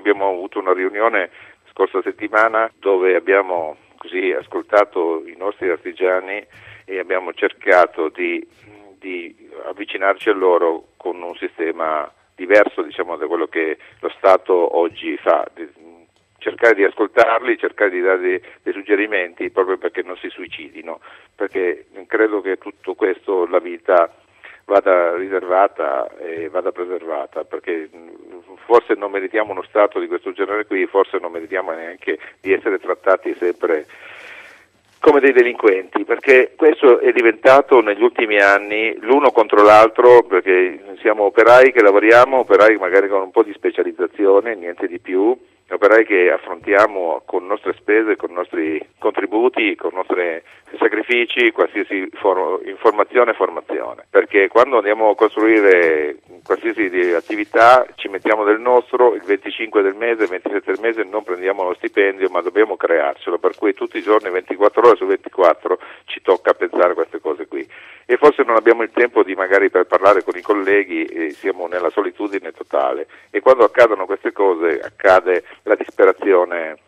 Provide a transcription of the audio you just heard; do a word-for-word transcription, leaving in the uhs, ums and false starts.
abbiamo avuto una riunione scorsa settimana dove abbiamo così ascoltato i nostri artigiani e abbiamo cercato di, di avvicinarci a loro con un sistema diverso, diciamo, da quello che lo Stato oggi fa, di, cercare di ascoltarli, cercare di dare dei, dei suggerimenti proprio perché non si suicidino, perché credo che tutto questo la vita vada riservata e vada preservata, perché forse non meritiamo uno Stato di questo genere qui, forse non meritiamo neanche di essere trattati sempre come dei delinquenti, perché questo è diventato negli ultimi anni l'uno contro l'altro, perché siamo operai che lavoriamo, operai magari con un po' di specializzazione, niente di più, operai che affrontiamo con nostre spese, con i nostri contributi, con i nostri sacrifici, qualsiasi for- informazione e formazione, perché quando andiamo a costruire qualsiasi attività ci mettiamo del nostro, il venticinque del mese, il ventisette del mese non prendiamo lo stipendio, ma dobbiamo crearcelo, per cui tutti i giorni, ventiquattro ore su ventiquattro, ci tocca pensare a queste cose qui. E forse non abbiamo il tempo di magari per parlare con i colleghi, e siamo nella solitudine totale, e quando accadono queste cose accade la disperazione